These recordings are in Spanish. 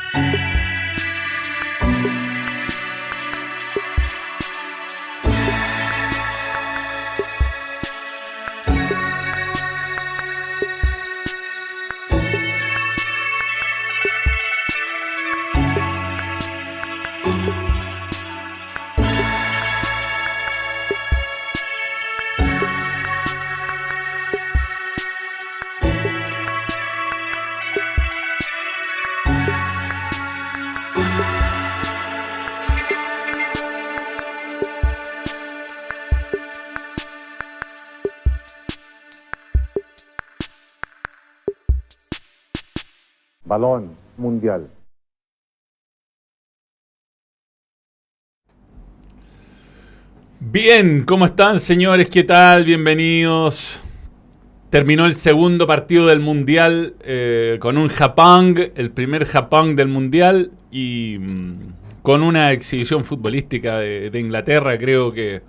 Balón mundial. Bien, ¿cómo están, señores? ¿Qué tal? Bienvenidos. Terminó el segundo partido del Mundial con un Japón, el primer Japón del Mundial, y con una exhibición futbolística de Inglaterra. Creo que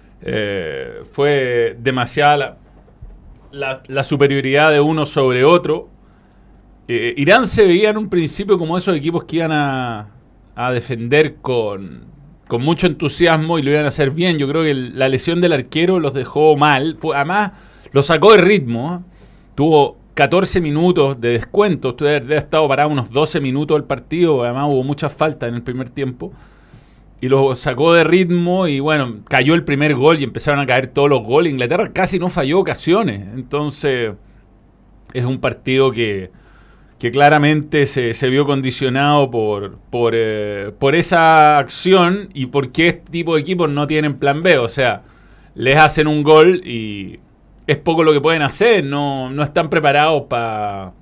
fue demasiada la superioridad de uno sobre otro. Irán se veía en un principio como esos equipos que iban a defender con mucho entusiasmo y lo iban a hacer bien. Yo creo que la lesión del arquero los dejó mal. Además, lo sacó de ritmo. Tuvo 14 minutos de descuento. Usted debe haber estado parado unos 12 minutos del partido. Además, hubo muchas faltas en el primer tiempo. Y lo sacó de ritmo y, bueno, cayó el primer gol y empezaron a caer todos los goles. Inglaterra casi no falló ocasiones. Entonces, es un partido que claramente se vio condicionado por esa acción y porque este tipo de equipos no tienen plan B. O sea, les hacen un gol y es poco lo que pueden hacer. No están preparados para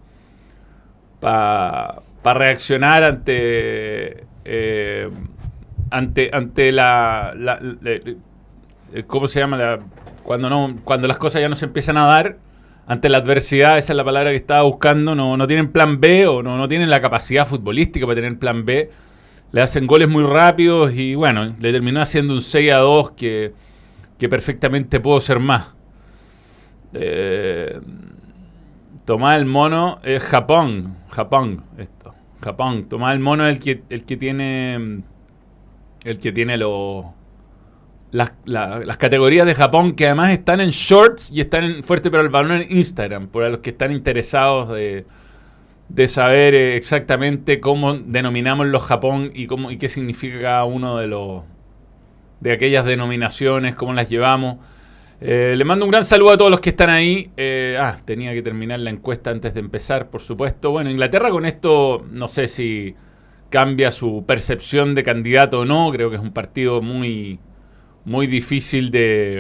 reaccionar ante la ¿cómo se llama? Cuando las cosas ya no se empiezan a dar. Ante la adversidad, esa es la palabra que estaba buscando, no tienen plan B o no tienen la capacidad futbolística para tener plan B. Le hacen goles muy rápidos y, bueno, le terminó haciendo un 6-2 que perfectamente pudo ser más. Tomás el Mono es Japón, esto. Japón. Tomás el Mono es el que tiene las categorías de Japón, que además están en shorts y están en Fuerte Pero el Balón en Instagram, por los que están interesados de saber exactamente cómo denominamos los Japón y qué significa cada uno de aquellas denominaciones, cómo las llevamos. Le mando un gran saludo a todos los que están ahí. Tenía que terminar la encuesta antes de empezar, por supuesto. Bueno, Inglaterra con esto no sé si cambia su percepción de candidato o no. Creo que es un partido muy difícil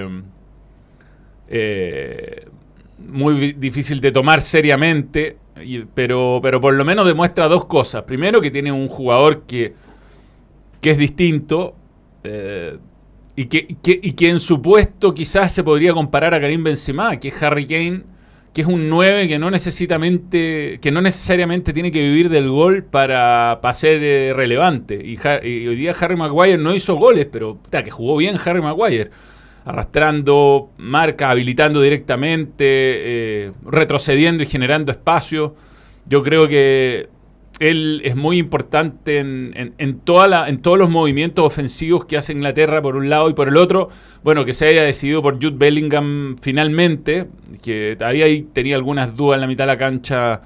de tomar seriamente, pero por lo menos demuestra dos cosas. Primero, que tiene un jugador que es distinto y que en su puesto quizás se podría comparar a Karim Benzema, que es Harry Kane, que es un 9 que no necesariamente tiene que vivir del gol para ser relevante. Y hoy día Harry Maguire no hizo goles, pero que jugó bien Harry Maguire, arrastrando marca, habilitando directamente, retrocediendo y generando espacio. Yo creo que él es muy importante en todos los movimientos ofensivos que hace Inglaterra por un lado y por el otro. Bueno, que se haya decidido por Jude Bellingham finalmente, que todavía ahí tenía algunas dudas en la mitad de la cancha.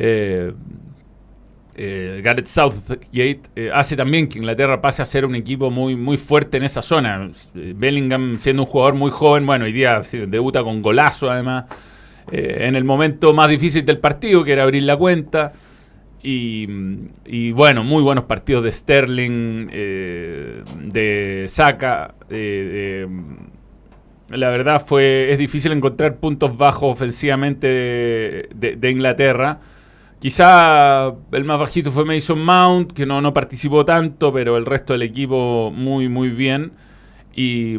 Gareth Southgate hace también que Inglaterra pase a ser un equipo muy fuerte en esa zona. Bellingham, siendo un jugador muy joven, bueno, hoy día debuta con golazo además, en el momento más difícil del partido, que era abrir la cuenta. Y bueno, muy buenos partidos de Sterling, de Saka. La verdad es difícil encontrar puntos bajos ofensivamente de Inglaterra. Quizá el más bajito fue Mason Mount, que no participó tanto, pero el resto del equipo muy bien. Y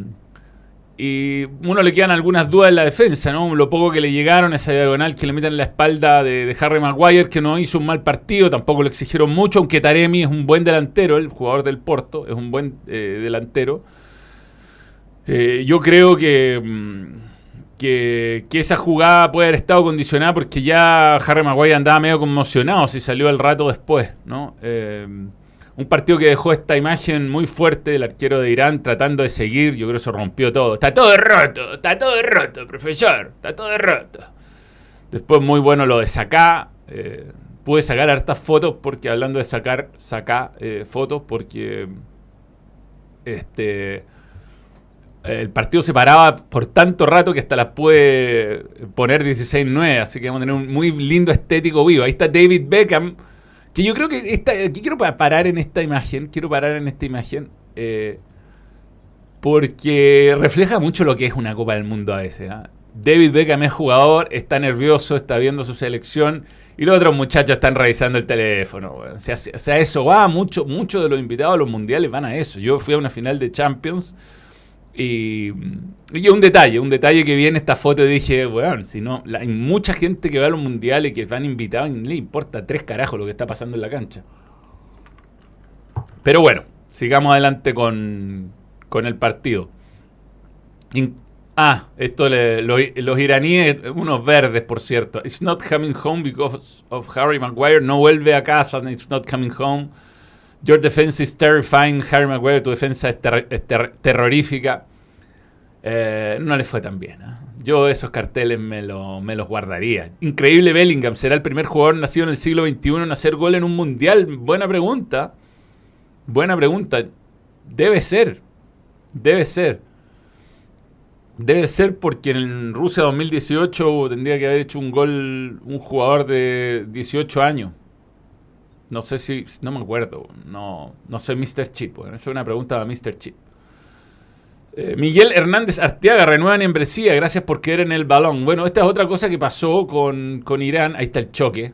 uno le quedan algunas dudas en la defensa, ¿no? Lo poco que le llegaron, esa diagonal que le meten en la espalda de Harry Maguire, que no hizo un mal partido, tampoco lo exigieron mucho, aunque Taremi es un buen delantero, el jugador del Porto, es un buen delantero. Yo creo que que esa jugada puede haber estado condicionada porque ya Harry Maguire andaba medio conmocionado si salió al rato después, ¿no? Un partido que dejó esta imagen muy fuerte del arquero de Irán tratando de seguir. Yo creo que se rompió todo. Está todo roto, profesor. Está todo roto. Después muy bueno lo de Saka. Pude sacar hartas fotos porque, hablando de sacar fotos, porque el partido se paraba por tanto rato que hasta las pude poner 16:9. Así que vamos a tener un muy lindo estético vivo. Ahí está David Beckham. Que yo creo que aquí quiero parar en esta imagen. Porque refleja mucho lo que es una Copa del Mundo a veces. David Beckham es jugador, está nervioso, está viendo su selección y los otros muchachos están revisando el teléfono. O sea, eso va, mucho de los invitados a los mundiales van a eso. Yo fui a una final de Champions y un detalle que vi en esta foto y dije, bueno, si no, hay mucha gente que va a los mundiales que van invitados y no le importa 3 carajos lo que está pasando en la cancha. Pero bueno, sigamos adelante con el partido. Los iraníes, unos verdes, por cierto. It's not coming home because of Harry Maguire. No vuelve a casa, it's not coming home. Your defense is terrifying, Harry Maguire. Tu defensa es terrorífica. No le fue tan bien. Yo esos carteles me los guardaría. Increíble Bellingham. ¿Será el primer jugador nacido en el siglo XXI en hacer gol en un mundial? Buena pregunta. Debe ser porque en Rusia 2018 tendría que haber hecho un gol un jugador de 18 años. No sé si... No me acuerdo. No soy Mr. Chip. Esa es una pregunta para Mr. Chip. Miguel Hernández Arteaga renueva membresía. Gracias por querer en el balón. Bueno, esta es otra cosa que pasó con Irán. Ahí está el choque.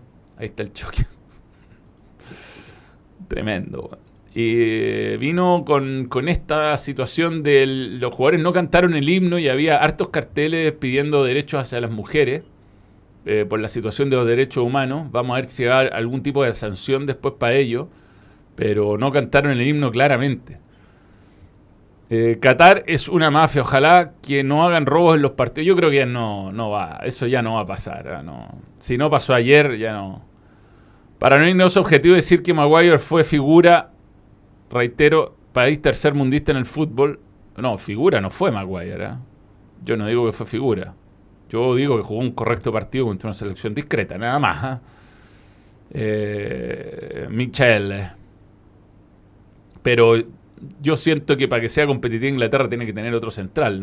Tremendo. Y vino con esta situación de los jugadores no cantaron el himno y había hartos carteles pidiendo derechos hacia las mujeres. Por la situación de los derechos humanos. Vamos a ver si va a haber algún tipo de sanción después para ello. Pero no cantaron el himno claramente. Qatar es una mafia. Ojalá que no hagan robos en los partidos. Yo creo que no va. Eso ya no va a pasar. No. Si no pasó ayer, ya no. Para no irnos objetivo decir que Maguire fue figura. Reitero, país tercermundista en el fútbol. No, figura no fue Maguire. Yo no digo que fue figura. Yo digo que jugó un correcto partido contra una selección discreta, nada más. Michel. Pero yo siento que para que sea competitiva Inglaterra tiene que tener otro central.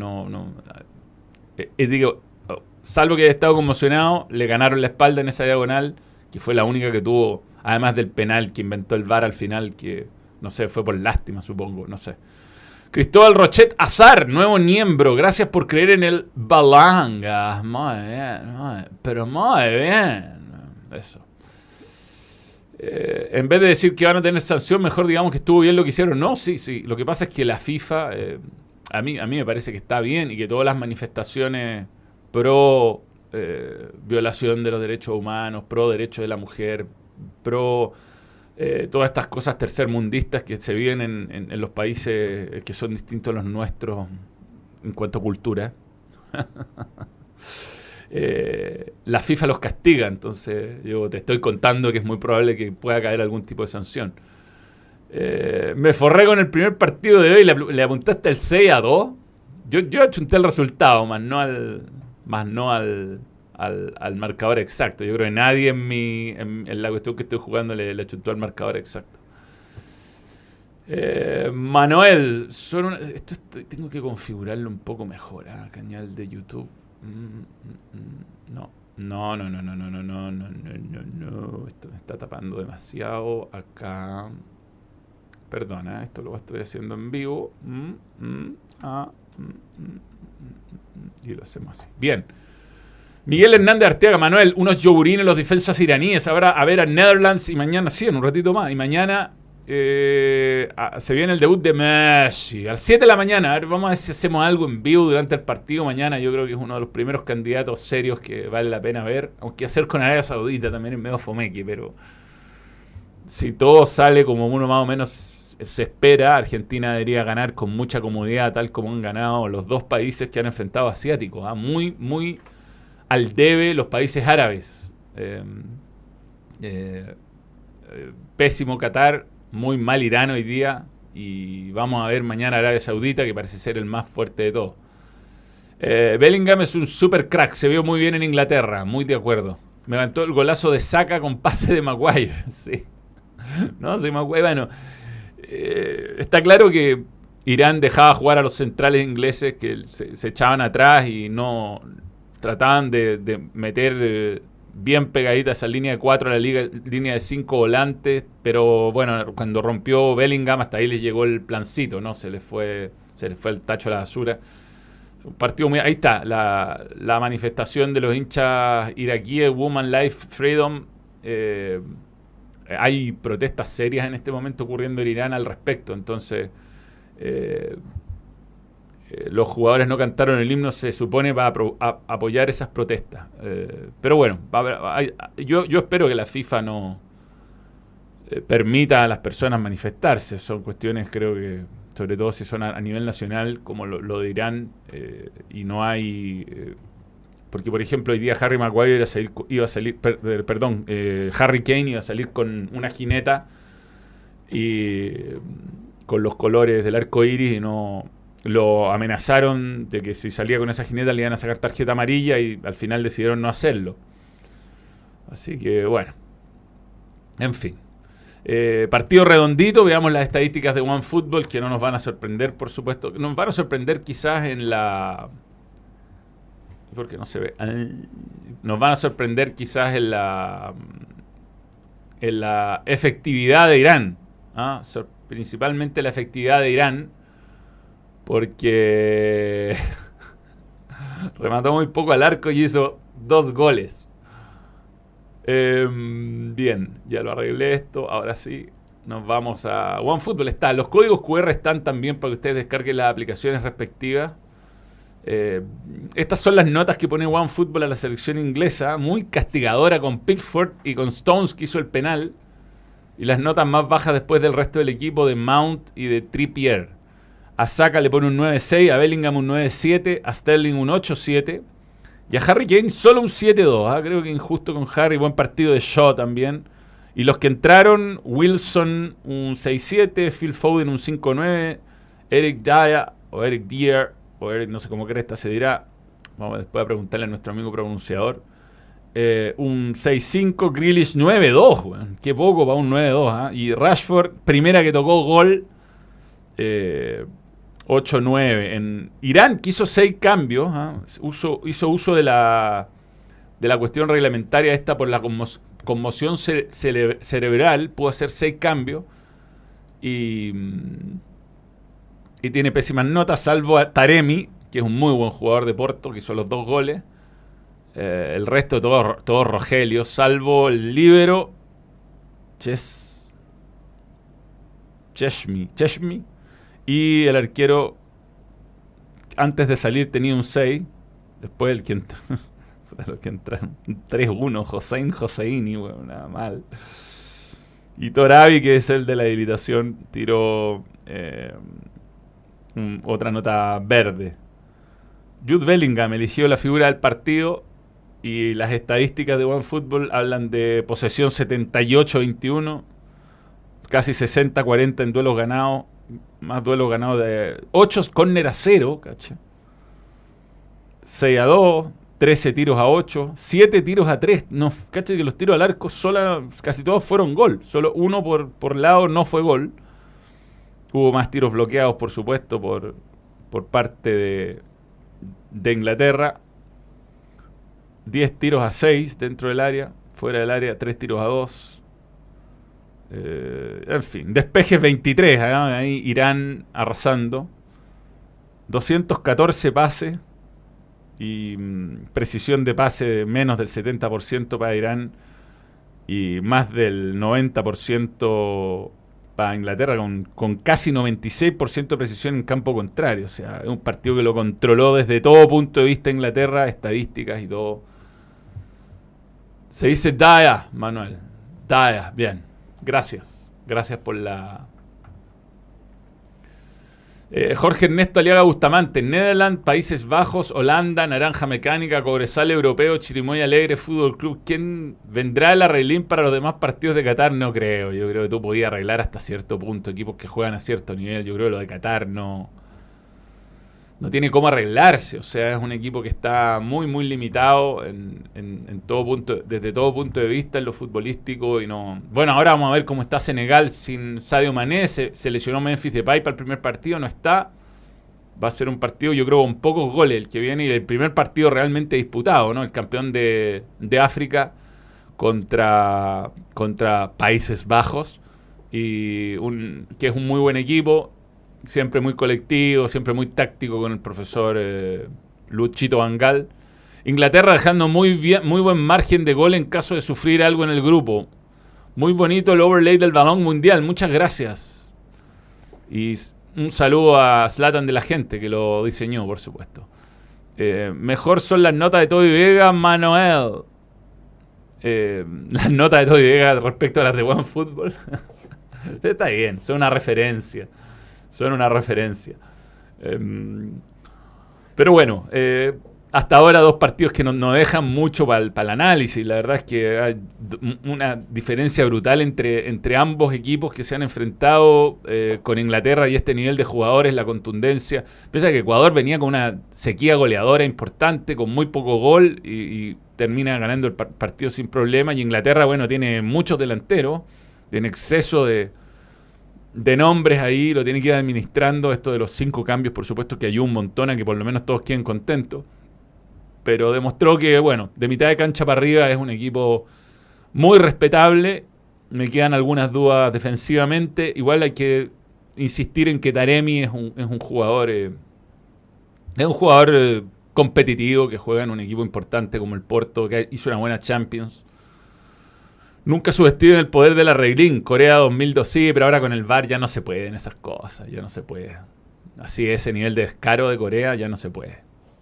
Digo, salvo que haya estado conmocionado, le ganaron la espalda en esa diagonal, que fue la única que tuvo, además del penal que inventó el VAR al final, que no sé, fue por lástima, supongo, no sé. Cristóbal Rochet Azar, nuevo miembro. Gracias por creer en el Balanga. Muy bien. Eso. En vez de decir que van a tener sanción, mejor digamos que estuvo bien lo que hicieron. No, sí. Lo que pasa es que la FIFA, a mí me parece que está bien y que todas las manifestaciones pro violación de los derechos humanos, pro derechos de la mujer, pro... todas estas cosas tercermundistas que se viven en los países que son distintos a los nuestros en cuanto a cultura. La FIFA los castiga, entonces yo te estoy contando que es muy probable que pueda caer algún tipo de sanción. Me forré con el primer partido de hoy, le apuntaste el 6-2. Yo achunté el resultado, más no al marcador exacto. Yo creo que nadie en la cuestión que estoy jugando le achuntó al marcador exacto. Manuel, tengo que configurarlo un poco mejor. Canal de YouTube. No. Esto me está tapando demasiado acá. Perdona, esto lo estoy haciendo en vivo. Y lo hacemos así. Bien. Miguel Hernández Arteaga, Manuel, unos yogurines los defensas iraníes. Ahora a ver a Netherlands y mañana, sí, en un ratito más. Y mañana se viene el debut de Messi. A las 7 de la mañana. A ver, vamos a ver si hacemos algo en vivo durante el partido mañana. Yo creo que es uno de los primeros candidatos serios que vale la pena ver. Aunque hacer con Arabia Saudita también es medio fomeque, pero si todo sale como uno más o menos se espera. Argentina debería ganar con mucha comodidad, tal como han ganado los dos países que han enfrentado asiáticos. Muy, muy al debe los países árabes. Pésimo Qatar, muy mal Irán hoy día. Y vamos a ver mañana Arabia Saudita, que parece ser el más fuerte de todos. Bellingham es un super crack, se vio muy bien en Inglaterra, muy de acuerdo. Me levantó el golazo de Saka con pase de Maguire. Sí. No, sí, Maguire, bueno. Está claro que Irán dejaba jugar a los centrales ingleses que se echaban atrás y no trataban de meter bien pegadita esa línea de 4 a la línea de 5 volantes, pero bueno, cuando rompió Bellingham hasta ahí les llegó el plancito, ¿no? Se les fue el tacho a la basura. Un partido muy... Ahí está, la manifestación de los hinchas iraquíes, Woman Life Freedom. Hay protestas serias en este momento ocurriendo en Irán al respecto, entonces los jugadores no cantaron el himno, se supone, para apoyar esas protestas. Pero bueno, yo espero que la FIFA no permita a las personas manifestarse. Son cuestiones, creo que, sobre todo si son a nivel nacional, como lo de Irán, y no hay... porque, por ejemplo, hoy día Harry Maguire Harry Kane iba a salir con una jineta y con los colores del arco iris, y no... Lo amenazaron de que si salía con esa jineta le iban a sacar tarjeta amarilla, y al final decidieron no hacerlo. Así que, bueno. En fin. Partido redondito. Veamos las estadísticas de OneFootball, que no nos van a sorprender, por supuesto. Nos van a sorprender quizás en la... ¿Por qué no se ve? Nos van a sorprender quizás en la efectividad de Irán. Principalmente la efectividad de Irán, porque remató muy poco al arco y hizo 2 goles. Bien, ya lo arreglé esto. Ahora sí, nos vamos a OneFootball. Los códigos QR están también para que ustedes descarguen las aplicaciones respectivas. Estas son las notas que pone OneFootball a la selección inglesa, muy castigadora con Pickford y con Stones, que hizo el penal, y las notas más bajas después del resto del equipo, de Mount y de Trippier. A Saka le pone un 9.6, a Bellingham un 9.7, a Sterling un 8.7 y a Harry Kane solo un 7.2. Creo que injusto con Harry. Buen partido de Shaw también. Y los que entraron: Wilson un 6.7, Phil Foden un 5.9, Eric Dyer, o Eric Dier, o Eric, no sé cómo cresta se dirá, vamos después a preguntarle a nuestro amigo pronunciador, un 6.5, Grealish 9.2, qué poco para un 9.2. Y Rashford, primera que tocó gol, 8-9. En Irán, que hizo 6 cambios, hizo uso de la cuestión reglamentaria esta por la conmoción cerebral, pudo hacer 6 cambios y tiene pésimas notas, salvo a Taremi, que es un muy buen jugador de Porto, que hizo los 2 goles. El resto todo Rogelio, salvo el líbero Cheshmi. Y el arquero, antes de salir tenía un 6. Después el que entró, los que entraron, un 3-1, Hosseini, bueno, nada mal. Y Torabi, que es el de la habilitación, tiró otra nota verde. Jude Bellingham eligió la figura del partido, y las estadísticas de OneFootball hablan de posesión 78-21, casi 60-40 en duelos ganados. Más duelos ganados de 8 córner a 0, ¿caché? 6-2, 13 tiros a 8, 7 tiros a 3. No, ¿caché? Que los tiros al arco casi todos fueron gol. Solo uno por lado no fue gol. Hubo más tiros bloqueados, por supuesto, por parte de Inglaterra. 10 tiros a 6 dentro del área. Fuera del área, 3 tiros a 2. En fin, despejes 23, ahí Irán arrasando. 214 pases y precisión de pase de menos del 70% para Irán y más del 90% para Inglaterra, con casi 96% de precisión en campo contrario. O sea, es un partido que lo controló desde todo punto de vista Inglaterra, estadísticas y todo. Se dice Daya, Manuel. Daya, bien. Gracias por la Jorge Ernesto Aliaga Bustamante, Netherlands, Países Bajos, Holanda, Naranja Mecánica, Cobresal Europeo, Chirimoy Alegre, Fútbol Club. ¿Quién vendrá el arreglín para los demás partidos de Qatar? No creo. Yo creo que tú podías arreglar hasta cierto punto equipos que juegan a cierto nivel. Yo creo que lo de Qatar no tiene cómo arreglarse. O sea, es un equipo que está muy, muy limitado en todo punto, desde todo punto de vista en lo futbolístico. Y no. Bueno, ahora vamos a ver cómo está Senegal sin Sadio Mané. Se lesionó Memphis Depay para el primer partido, no está. Va a ser un partido, yo creo, con pocos goles el que viene y el primer partido realmente disputado, ¿no? El campeón de África contra Países Bajos. Y que es un muy buen equipo. Siempre muy colectivo, siempre muy táctico con el profesor Luchito Van Gaal. Inglaterra dejando muy buen margen de gol en caso de sufrir algo en el grupo. Muy bonito el overlay del balón mundial. Muchas gracias. Y un saludo a Zlatan de la gente que lo diseñó, por supuesto. Mejor son las notas de Toby Vega, Manuel. Las notas de Toby Vega respecto a las de OneFootball. Está bien, son una referencia. Pero bueno, hasta ahora 2 partidos que no dejan mucho para el análisis. La verdad es que hay una diferencia brutal entre ambos equipos que se han enfrentado con Inglaterra y este nivel de jugadores, la contundencia. Piensa que Ecuador venía con una sequía goleadora importante, con muy poco gol y termina ganando el partido sin problema. Y Inglaterra, bueno, tiene muchos delanteros, tiene exceso de nombres ahí, lo tiene que ir administrando. Esto de los 5 cambios, por supuesto que ayuda un montón a que por lo menos todos queden contentos. Pero demostró que, bueno, de mitad de cancha para arriba es un equipo muy respetable. Me quedan algunas dudas defensivamente. Igual hay que insistir en que Taremi es un jugador competitivo que juega en un equipo importante como el Porto, que hizo una buena Champions. Nunca subestimen el poder del arreglín. Corea 2002 sí, pero ahora con el VAR ya no se pueden esas cosas. Ya no se puede. Así, ese nivel de descaro de Corea ya no se puede.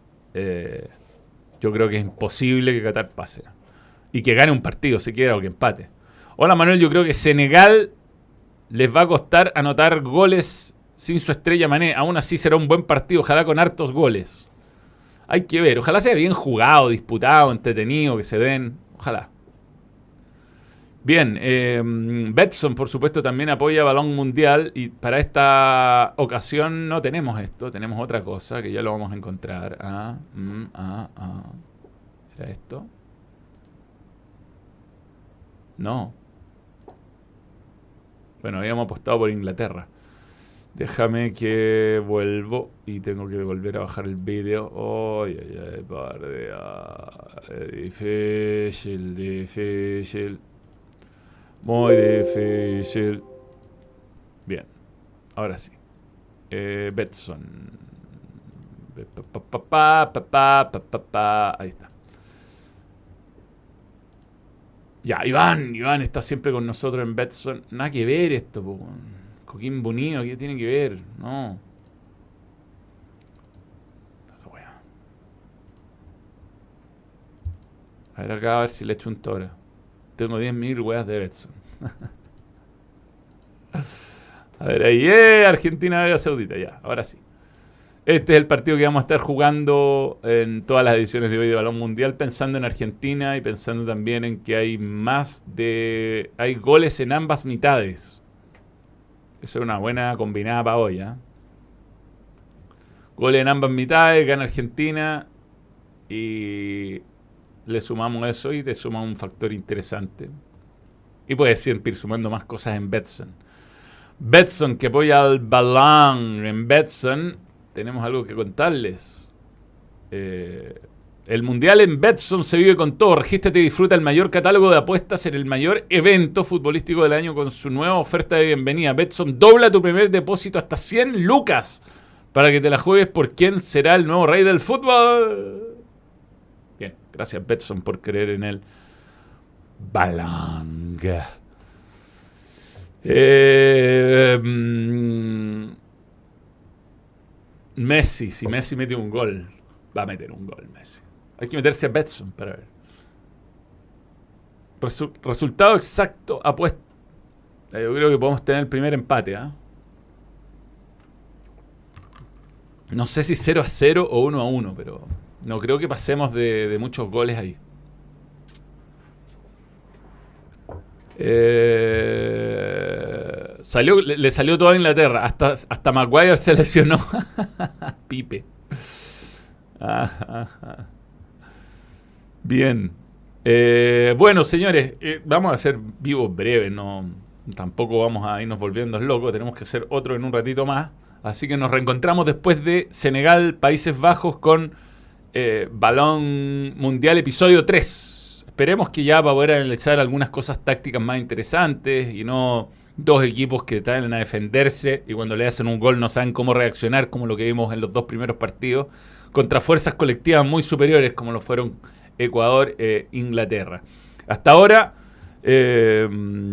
Yo creo que es imposible que Qatar pase. Y que gane un partido siquiera o que empate. Hola Manuel, yo creo que Senegal les va a costar anotar goles sin su estrella Mané. Aún así será un buen partido, ojalá con hartos goles. Hay que ver, ojalá sea bien jugado, disputado, entretenido, que se den. Ojalá. Bien, Betson por supuesto también apoya Balón Mundial y para esta ocasión no tenemos esto, tenemos otra cosa que ya lo vamos a encontrar. ¿Era esto? No. Bueno, habíamos apostado por Inglaterra. Déjame que vuelvo y tengo que volver a bajar el vídeo. Ay, difícil. Muy difícil. Bien, ahora sí. Betson. Ahí está. Ya, Iván está siempre con nosotros en Betson. Nada que ver esto, po. Coquimbo Unido, ¿qué tiene que ver? No. A ver acá, a ver si le echo un toro. Tengo 10.000 weas de Betson. A ver, ahí, Argentina, Arabia Saudita, ya, ahora sí. Este es el partido que vamos a estar jugando en todas las ediciones de hoy de Balón Mundial, pensando en Argentina y pensando también en que hay hay goles en ambas mitades. Eso es una buena combinada para hoy, ¿eh? Goles en ambas mitades, gana Argentina y le sumamos eso y te suma un factor interesante. Y puedes ir sumando más cosas en Betson. Betson, que apoya al Balón. En Betson tenemos algo que contarles. El Mundial en Betson se vive con todo. Regístrate y disfruta el mayor catálogo de apuestas en el mayor evento futbolístico del año con su nueva oferta de bienvenida. Betson dobla tu primer depósito hasta 100 lucas para que te la juegues por quién será el nuevo rey del fútbol. Bien, gracias Betson por creer en él. Balón. Messi, si Messi mete un gol, va a meter un gol Messi. Hay que meterse a Betson para ver. Resultado exacto apuesta. Yo creo que podemos tener el primer empate, ¿eh? No sé si 0-0 o 1-1, pero no creo que pasemos de muchos goles ahí. Le salió todo a Inglaterra. Hasta Maguire se lesionó. Pipe. Bien. Bueno, señores, vamos a hacer vivos breves. No, tampoco vamos a irnos volviendo locos. Tenemos que hacer otro en un ratito más. Así que nos reencontramos después de Senegal, Países Bajos con Balón Mundial episodio 3. Esperemos que ya va a poder analizar algunas cosas tácticas más interesantes y no dos equipos que salen a defenderse y cuando le hacen un gol no saben cómo reaccionar, como lo que vimos en los dos primeros partidos, contra fuerzas colectivas muy superiores como lo fueron Ecuador e Inglaterra. Hasta ahora, yo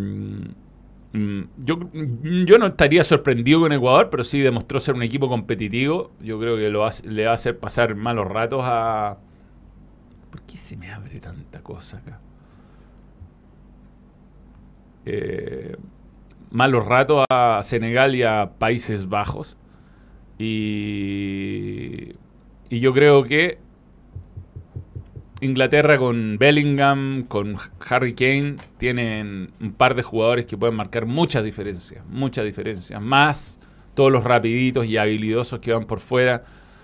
no estaría sorprendido con Ecuador, pero sí demostró ser un equipo competitivo. Yo creo que le va a hacer pasar malos ratos a... ¿Por qué se me abre tanta cosa acá? Malos ratos a Senegal y a Países Bajos. Y yo creo que Inglaterra con Bellingham, con Harry Kane, tienen un par de jugadores que pueden marcar muchas diferencias. Más todos los rapiditos y habilidosos que van por fuera.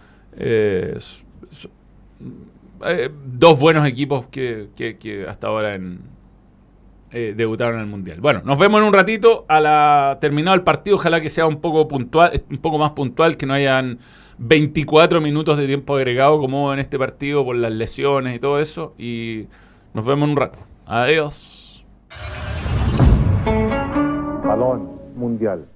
Dos buenos equipos que hasta ahora debutaron en el Mundial. Bueno, nos vemos en un ratito terminado el partido. Ojalá que sea un poco más puntual, que no hayan 24 minutos de tiempo agregado como en este partido por las lesiones y todo eso. Y nos vemos en un rato. Adiós. Balón Mundial.